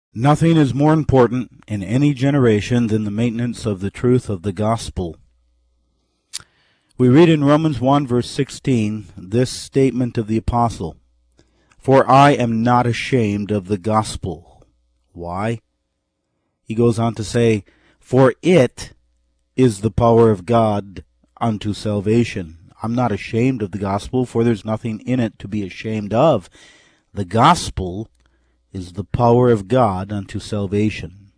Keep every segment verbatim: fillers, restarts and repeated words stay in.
Nothing is more important in any generation than the maintenance of the truth of the gospel. We read in Romans one verse sixteen this statement of the apostle, "For I am not ashamed of the gospel." Why? He goes on to say, "For it is the power of God unto salvation." I'm not ashamed of the gospel, for there's nothing in it to be ashamed of. The gospel is the power of God unto salvation.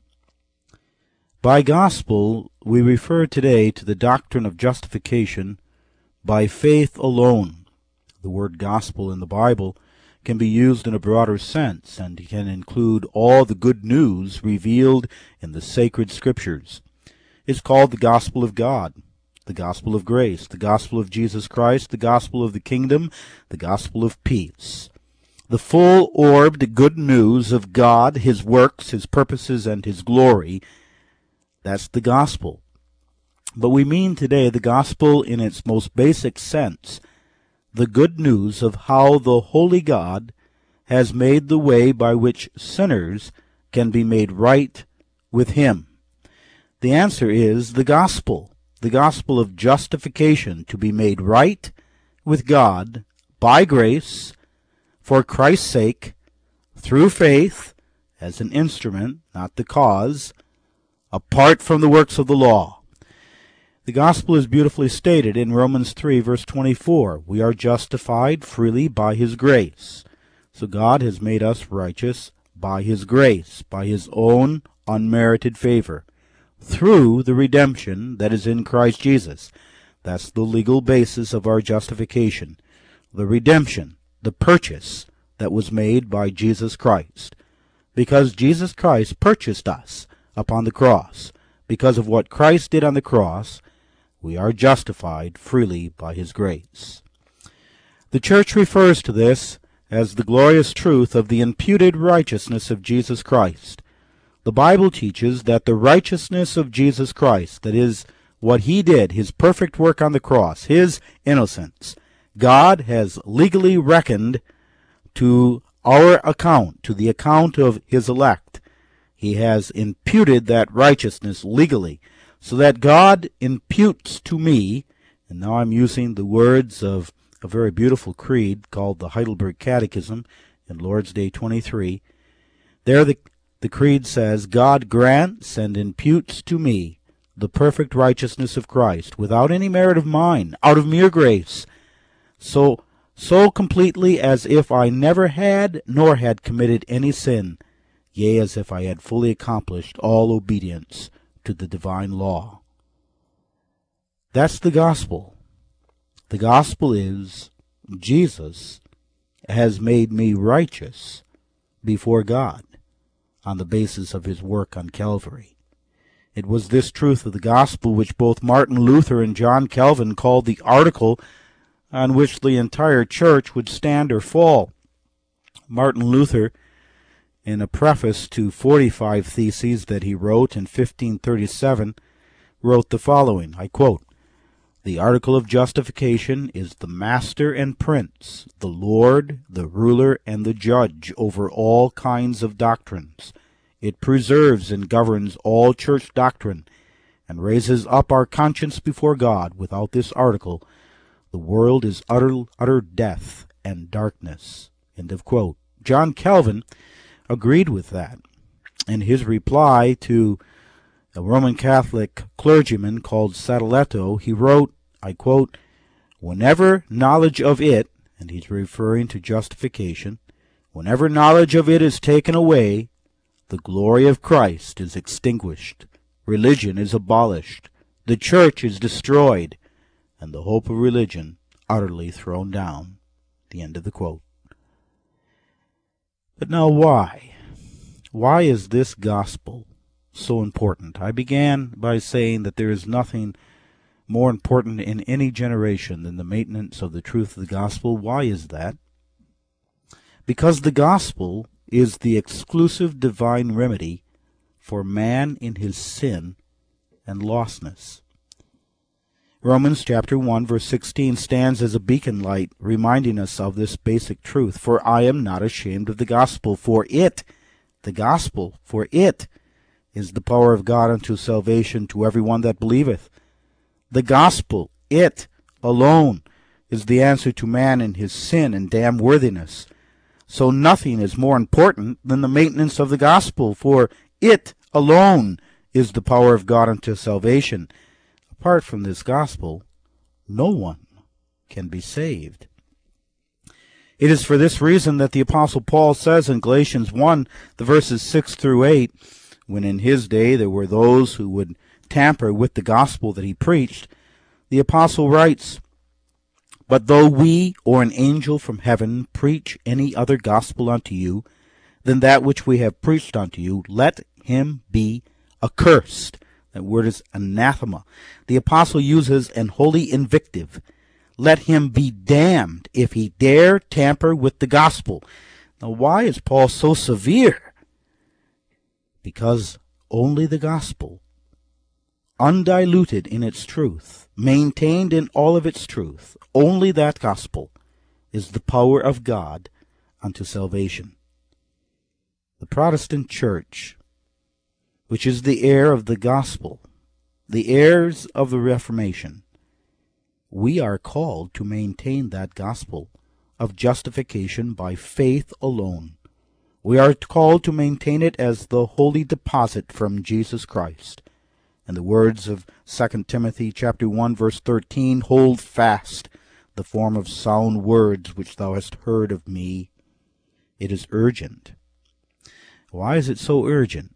By gospel, we refer today to the doctrine of justification by faith alone. The word gospel in the Bible can be used in a broader sense and can include all the good news revealed in the sacred scriptures. It's called the gospel of God, the gospel of grace, the gospel of Jesus Christ, the gospel of the kingdom, the gospel of peace. The full-orbed good news of God, His works, His purposes, and His glory, that's the gospel. But we mean today the gospel in its most basic sense, the good news of how the holy God has made the way by which sinners can be made right with Him. The answer is the gospel, the gospel of justification, to be made right with God by grace, for Christ's sake, through faith, as an instrument, not the cause, apart from the works of the law. The gospel is beautifully stated in Romans three, verse twenty-four. We are justified freely by His grace. So God has made us righteous by His grace, by His own unmerited favor, through the redemption that is in Christ Jesus. That's the legal basis of our justification. The redemption, the purchase that was made by Jesus Christ. Because Jesus Christ purchased us upon the cross, because of what Christ did on the cross, we are justified freely by His grace. The church refers to this as the glorious truth of the imputed righteousness of Jesus Christ. The Bible teaches that the righteousness of Jesus Christ, that is, what He did, His perfect work on the cross, His innocence, God has legally reckoned to our account, to the account of His elect. He has imputed that righteousness legally, so that God imputes to me, and now I'm using the words of a very beautiful creed called the Heidelberg Catechism in Lord's Day twenty-three. There the, the creed says, "God grants and imputes to me the perfect righteousness of Christ, without any merit of mine, out of mere grace, so so completely as if I never had nor had committed any sin, yea, as if I had fully accomplished all obedience to the divine law." That's the gospel. The gospel is Jesus has made me righteous before God on the basis of His work on Calvary. It was this truth of the gospel which both Martin Luther and John Calvin called the article on which the entire church would stand or fall. Martin Luther, in a preface to forty-five theses that he wrote in fifteen thirty-seven, wrote the following, I quote, "The article of justification is the master and prince, the Lord, the ruler, and the judge over all kinds of doctrines. It preserves and governs all church doctrine, and raises up our conscience before God. Without this article, the world is utter, utter death and darkness." End of quote. John Calvin agreed with that. In his reply to a Roman Catholic clergyman called Sadoleto, he wrote, I quote, "Whenever knowledge of it," and he's referring to justification, "whenever knowledge of it is taken away, the glory of Christ is extinguished, religion is abolished, the church is destroyed, and the hope of religion utterly thrown down." The end of the quote. But now why? Why is this gospel so important? I began by saying that there is nothing more important in any generation than the maintenance of the truth of the gospel. Why is that? Because the gospel is the exclusive divine remedy for man in his sin and lostness. Romans chapter one verse sixteen stands as a beacon light reminding us of this basic truth. "For I am not ashamed of the gospel, for it the gospel, for it is the power of God unto salvation to every one that believeth. The gospel, it alone, is the answer to man in his sin and damn worthiness. So nothing is more important than the maintenance of the gospel, for it alone is the power of God unto salvation. Apart from this gospel, no one can be saved. It is for this reason that the Apostle Paul says in Galatians one, the verses six through eight, when in his day there were those who would tamper with the gospel that he preached, the apostle writes, "But though we or an angel from heaven preach any other gospel unto you than that which we have preached unto you, let him be accursed." That word is anathema. The apostle uses an holy invective. Let him be damned if he dare tamper with the gospel. Now, why is Paul so severe? Because only the gospel, undiluted in its truth, maintained in all of its truth, only that gospel is the power of God unto salvation. The Protestant Church, which is the heir of the gospel, the heirs of the Reformation, we are called to maintain that gospel of justification by faith alone. We are called to maintain it as the holy deposit from Jesus Christ. In the words of Second Timothy chapter one, verse thirteen, "Hold fast the form of sound words which thou hast heard of me." It is urgent. Why is it so urgent?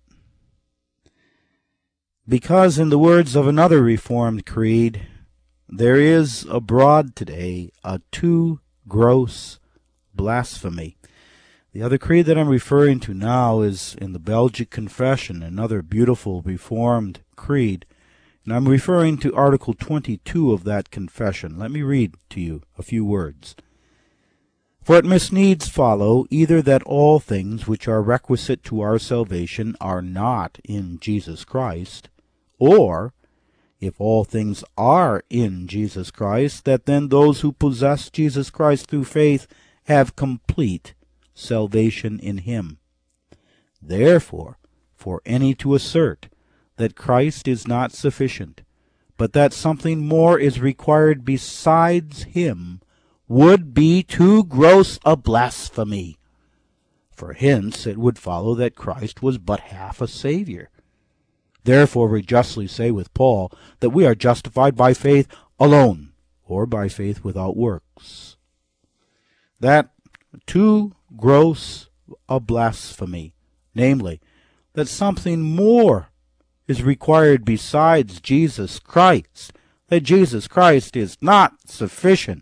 Because in the words of another Reformed creed, there is abroad today a too gross blasphemy. The other creed that I'm referring to now is in the Belgic Confession, another beautiful Reformed creed. And I'm referring to Article twenty-two of that confession. Let me read to you a few words. "For it must needs follow either that all things which are requisite to our salvation are not in Jesus Christ, or, if all things are in Jesus Christ, that then those who possess Jesus Christ through faith have complete salvation in him. Therefore, for any to assert that Christ is not sufficient, but that something more is required besides him, would be too gross a blasphemy. For hence it would follow that Christ was but half a Savior. Therefore we justly say with Paul that we are justified by faith alone, or by faith without works. That too gross a blasphemy, namely, that something more is required besides Jesus Christ, that Jesus Christ is not sufficient.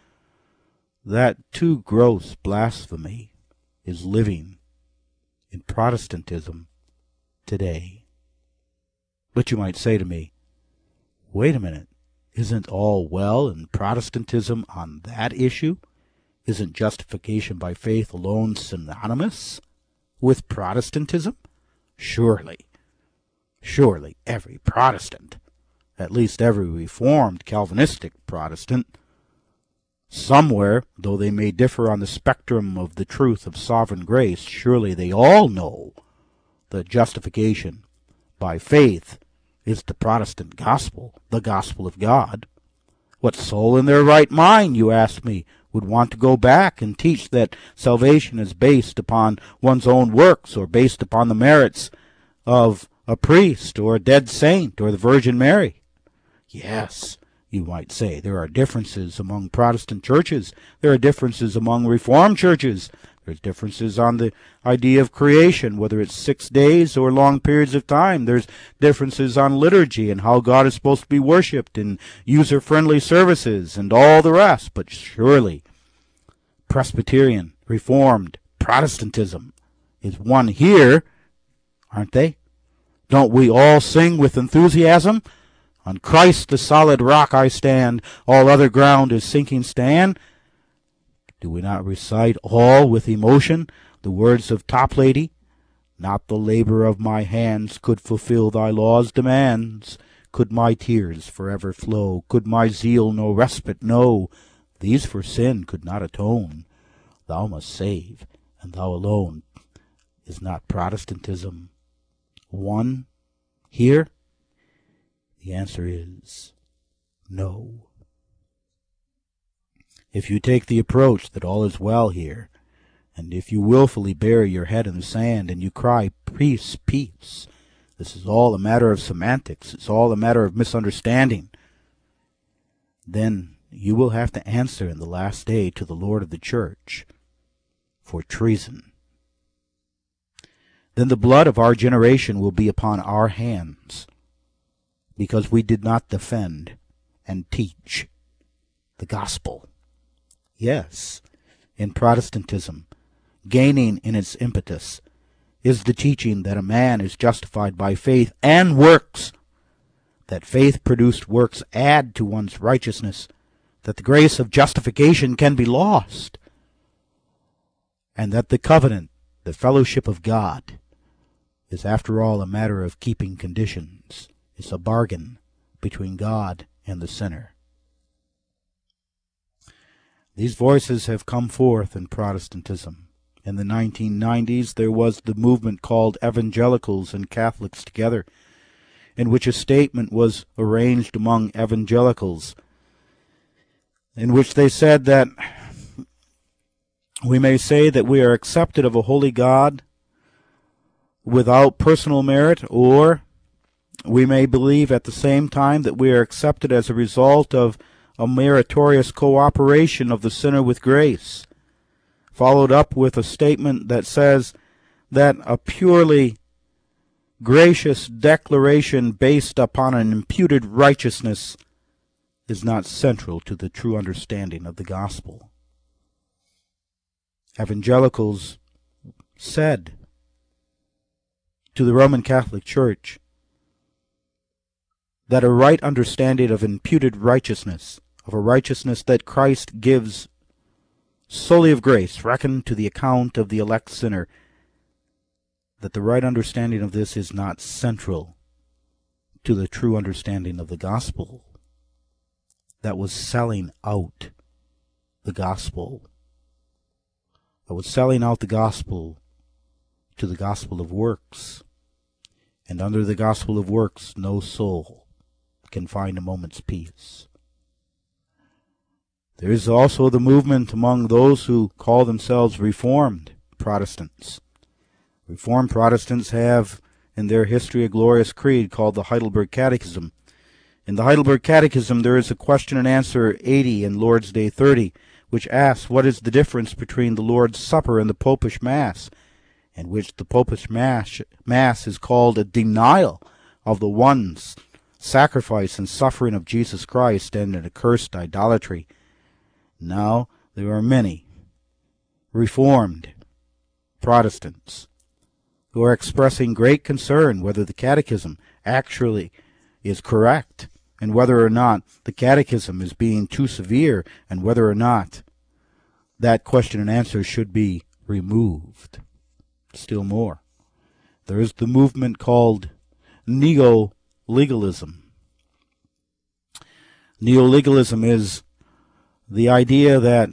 That too gross blasphemy is living in Protestantism today. But you might say to me, wait a minute, isn't all well in Protestantism on that issue? Isn't justification by faith alone synonymous with Protestantism? Surely, surely every Protestant, at least every Reformed Calvinistic Protestant, somewhere, though they may differ on the spectrum of the truth of sovereign grace, surely they all know that justification by faith is the Protestant gospel, the gospel of God. What soul in their right mind, you ask me, would want to go back and teach that salvation is based upon one's own works or based upon the merits of a priest or a dead saint or the Virgin Mary? Yes, you might say, there are differences among Protestant churches. There are differences among Reformed churches. There's differences on the idea of creation, whether it's six days or long periods of time. There's differences on liturgy and how God is supposed to be worshipped and user-friendly services and all the rest. But surely, Presbyterian, Reformed, Protestantism is one here, aren't they? Don't we all sing with enthusiasm? On Christ the solid rock I stand, all other ground is sinking sand. Do we not recite all with emotion the words of Toplady? Not the labor of my hands could fulfill thy law's demands. Could my tears forever flow, could my zeal no respite know, these for sin could not atone. Thou must save, and thou alone. Is not Protestantism one here? The answer is no. If you take the approach that all is well here, and if you willfully bury your head in the sand and you cry, peace, peace, this is all a matter of semantics, it's all a matter of misunderstanding, then you will have to answer in the last day to the Lord of the Church for treason. Then the blood of our generation will be upon our hands, because we did not defend and teach the gospel. Yes, in Protestantism, gaining in its impetus is the teaching that a man is justified by faith and works, that faith-produced works add to one's righteousness, that the grace of justification can be lost, and that the covenant, the fellowship of God, is after all a matter of keeping conditions. It's a bargain between God and the sinner. These voices have come forth in Protestantism. In the nineteen nineties, there was the movement called Evangelicals and Catholics Together, in which a statement was arranged among evangelicals, in which they said that we may say that we are accepted of a holy God without personal merit, or we may believe at the same time that we are accepted as a result of a meritorious cooperation of the sinner with grace, followed up with a statement that says that a purely gracious declaration based upon an imputed righteousness is not central to the true understanding of the gospel. Evangelicals said to the Roman Catholic Church that a right understanding of imputed righteousness, of a righteousness that Christ gives solely of grace, reckoned to the account of the elect sinner, that the right understanding of this is not central to the true understanding of the gospel. That was selling out the gospel. That was selling out the gospel to the gospel of works. And under the gospel of works, no soul can find a moment's peace. There is also the movement among those who call themselves Reformed Protestants. Reformed Protestants have in their history a glorious creed called the Heidelberg Catechism. In the Heidelberg Catechism there is a question and answer eighty and Lord's Day thirty, which asks what is the difference between the Lord's Supper and the Popish Mass, in which the Popish Mass, Mass is called a denial of the one's sacrifice and suffering of Jesus Christ and an accursed idolatry. Now there are many Reformed Protestants who are expressing great concern whether the Catechism actually is correct, and whether or not the Catechism is being too severe, and whether or not that question and answer should be removed. Still more, there is the movement called neo-legalism. Neo-legalism is the idea that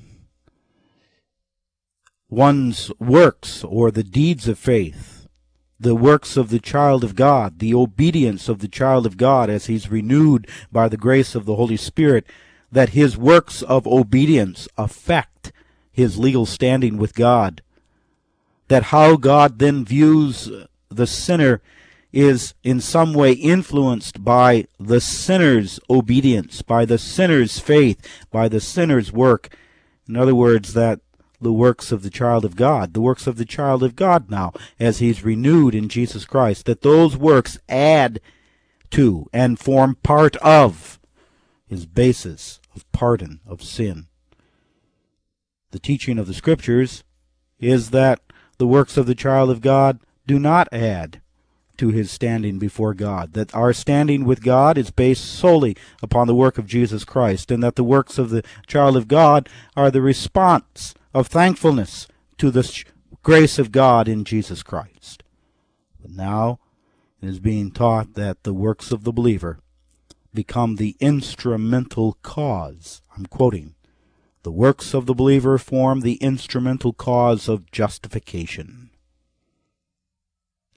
one's works or the deeds of faith, the works of the child of God, the obedience of the child of God as he's renewed by the grace of the Holy Spirit, that his works of obedience affect his legal standing with God. That how God then views the sinner is in some way influenced by the sinner's obedience, by the sinner's faith, by the sinner's work. In other words, that the works of the child of God, the works of the child of God now, as he's renewed in Jesus Christ, that those works add to and form part of his basis of pardon of sin. The teaching of the Scriptures is that the works of the child of God do not add to his standing before God, that our standing with God is based solely upon the work of Jesus Christ, and that the works of the child of God are the response of thankfulness to the grace of God in Jesus Christ. But now it is being taught that the works of the believer become the instrumental cause. I'm quoting. The works of the believer form the instrumental cause of justification.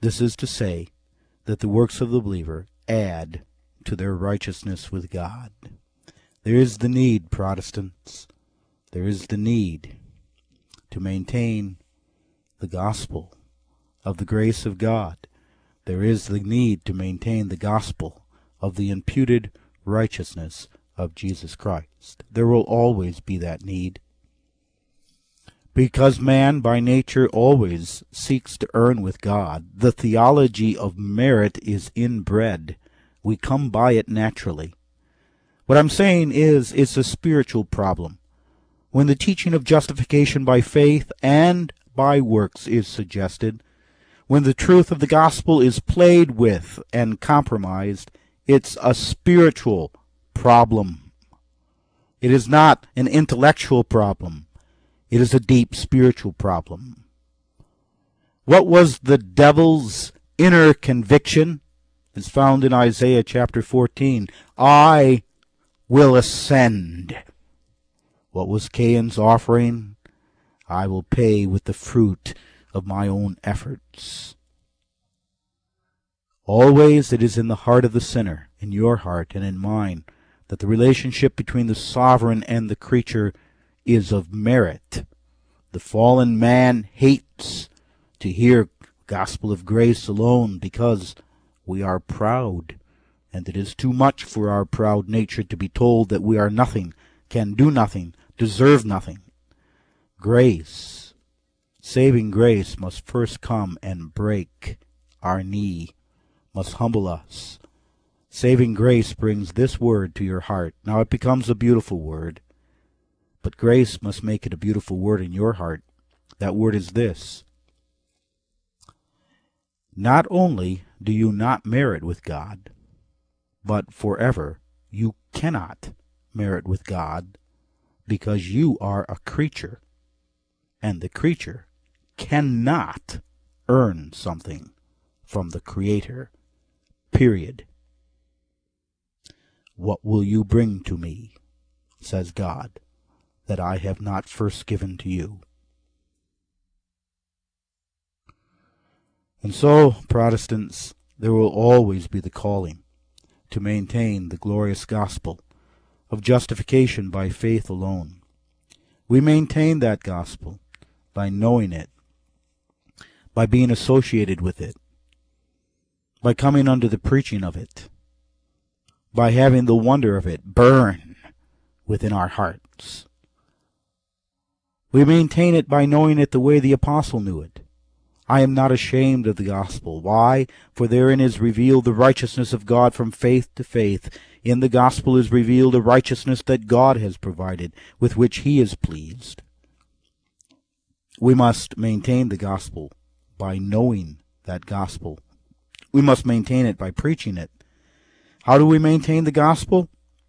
This is to say that the works of the believer add to their righteousness with God. There is the need, Protestants, there is the need to maintain the gospel of the grace of God. There is the need to maintain the gospel of the imputed righteousness of Jesus Christ. There will always be that need, because man by nature always seeks to earn with God. The theology of merit is inbred. We come by it naturally. What I'm saying is, it's a spiritual problem. When the teaching of justification by faith and by works is suggested, when the truth of the gospel is played with and compromised, it's a spiritual problem. It is not an intellectual problem. It is a deep spiritual problem. What was the devil's inner conviction? It's found in Isaiah chapter fourteen. I will ascend. What was Cain's offering? I will pay with the fruit of my own efforts. Always it is in the heart of the sinner, in your heart and in mine, that the relationship between the sovereign and the creature is of merit. The fallen man hates to hear gospel of grace alone because we are proud, and it is too much for our proud nature to be told that we are nothing, can do nothing, deserve nothing. Grace, saving grace, must first come and break our knee, must humble us. Saving grace brings this word to your heart. Now it becomes a beautiful word, but grace must make it a beautiful word in your heart. That word is this: not only do you not merit with God, but forever you cannot merit with God, because you are a creature, and the creature cannot earn something from the Creator, period. What will you bring to me, says God, that I have not first given to you? And so, Protestants, there will always be the calling to maintain the glorious gospel of justification by faith alone. We maintain that gospel by knowing it, by being associated with it, by coming under the preaching of it, by having the wonder of it burn within our hearts. We maintain it by knowing it the way the apostle knew it. I am not ashamed of the gospel. Why? For therein is revealed the righteousness of God from faith to faith. In the gospel is revealed a righteousness that God has provided, with which he is pleased. We must maintain the gospel by knowing that gospel. We must maintain it by preaching it. How do we maintain the gospel?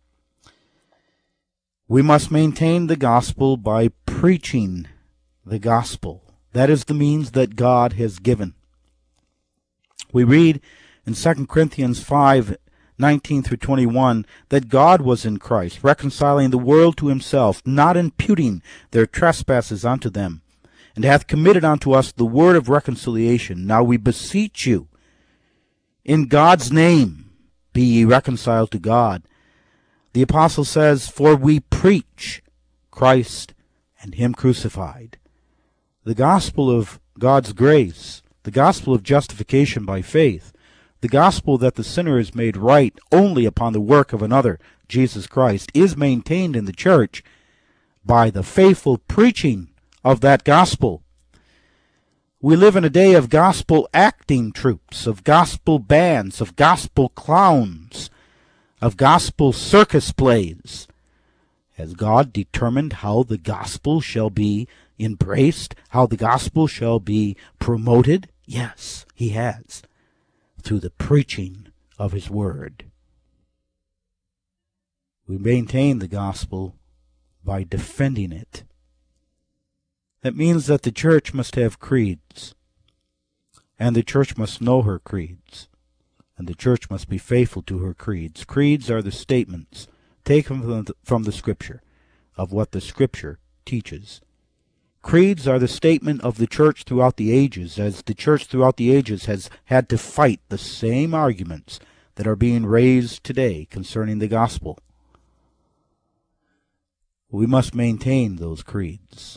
We must maintain the gospel by preaching the gospel. That is the means that God has given. We read in Second Corinthians five, nineteen through twenty-one, that God was in Christ, reconciling the world to himself, not imputing their trespasses unto them, and hath committed unto us the word of reconciliation. Now we beseech you, in God's name, be ye reconciled to God. The apostle says, for we preach Christ and him crucified. The gospel of God's grace, the gospel of justification by faith, the gospel that the sinner is made right only upon the work of another, Jesus Christ, is maintained in the church by the faithful preaching of that gospel. We live in a day of gospel acting troupes, of gospel bands, of gospel clowns, of gospel circus plays. Has God determined how the gospel shall be embraced, how the gospel shall be promoted? Yes, he has, through the preaching of his word. We maintain the gospel by defending it. That means that the church must have creeds, and the church must know her creeds, and the church must be faithful to her creeds. Creeds are the statements taken from the, from the Scripture of what the Scripture teaches. Creeds are the statement of the church throughout the ages, as the church throughout the ages has had to fight the same arguments that are being raised today concerning the gospel. We must maintain those creeds.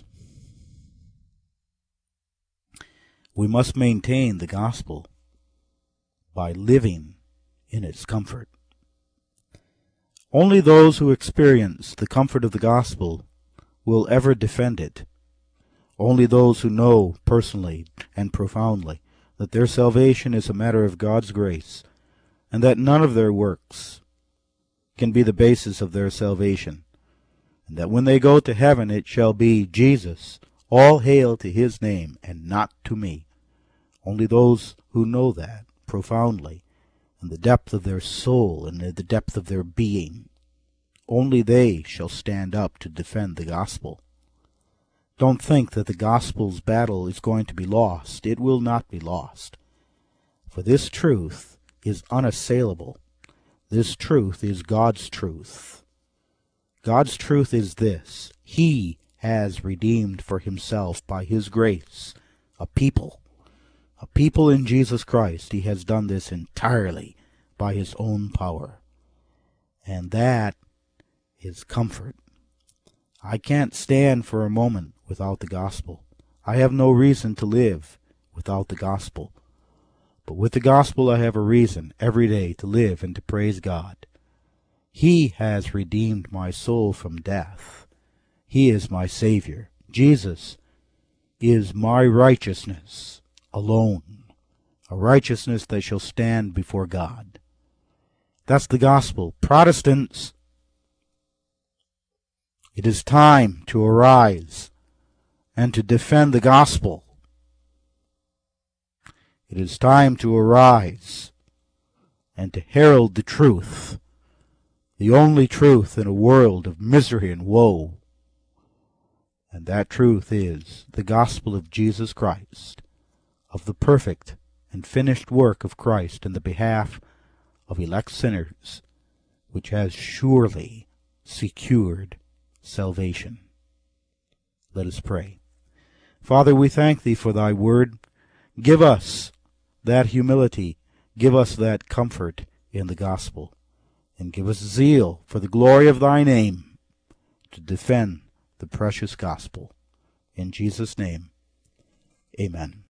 We must maintain the gospel by living in its comfort. Only those who experience the comfort of the gospel will ever defend it. Only those who know personally and profoundly that their salvation is a matter of God's grace, and that none of their works can be the basis of their salvation, and that when they go to heaven it shall be Jesus, all hail to his name, and not to me. Only those who know that profoundly, in the depth of their soul and in the depth of their being, only they shall stand up to defend the gospel. Don't think that the gospel's battle is going to be lost. It will not be lost. For this truth is unassailable. This truth is God's truth. God's truth is this: He has redeemed for himself by his grace a people. A people in Jesus Christ. He has done this entirely by his own power. And that is comfort. I can't stand for a moment without the gospel. I have no reason to live without the gospel. But with the gospel I have a reason every day to live and to praise God. He has redeemed my soul from death. He is my Savior. Jesus is my righteousness alone, a righteousness that shall stand before God. That's the gospel. Protestants, it is time to arise and to defend the gospel. It is time to arise and to herald the truth, the only truth in a world of misery and woe. And that truth is the gospel of Jesus Christ, of the perfect and finished work of Christ in the behalf of elect sinners, which has surely secured salvation. Let us pray. Father, we thank thee for thy word. Give us that humility, give us that comfort in the gospel, and give us zeal for the glory of thy name to defend the precious gospel. In Jesus' name, amen.